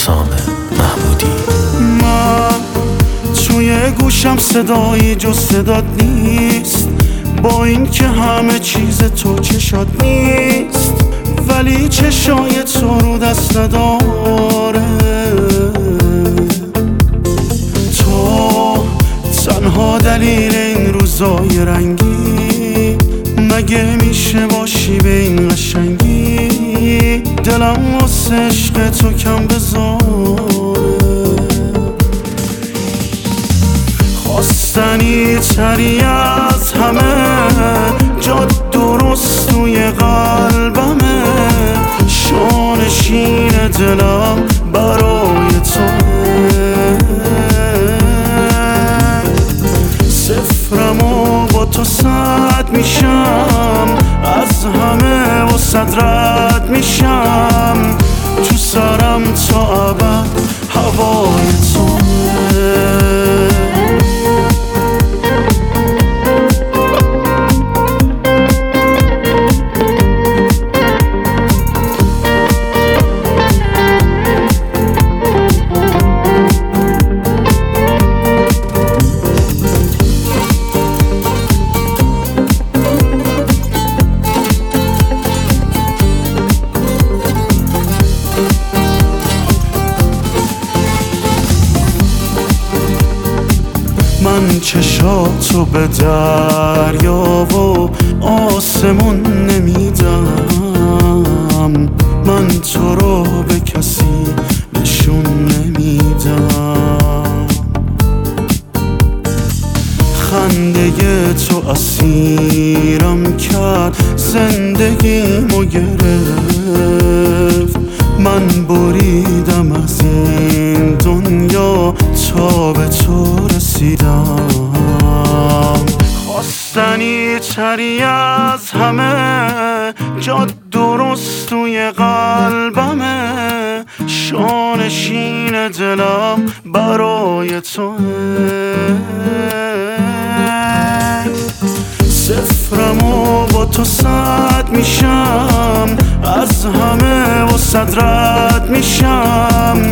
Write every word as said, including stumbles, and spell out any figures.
حسام محمودی. من توی گوشم صدایی جز صدات نیست، با این که همه چیز تو چشات نیست، ولی چشای تو رو دست نداره. تو تنها دلیل این روزای رنگی، مگه میشه باشی به این قشنگی؟ دلم واسه عشق تو کم بذاره. خواستنی تری از همه، جا درست توی قلبمه، شانشین دلم برای توه. صفرم و با تو صد میشم، از همه و صد رد میشم، تو سرم تا ابد هوای توه. من چشاتو به دریا و آسمون نمیدم، من تو رو به کسی نشون نمیدم. خنده تو اسیرم کرد، زندگیمو گرفت، من بریدم از این دنیا تا به تو رسیدم. خواستنی تری از همه، جا درست توی قلبمه، شانشین دلم برای توه. صفرم و با تو صد میشم، از همه و صد رد میشم،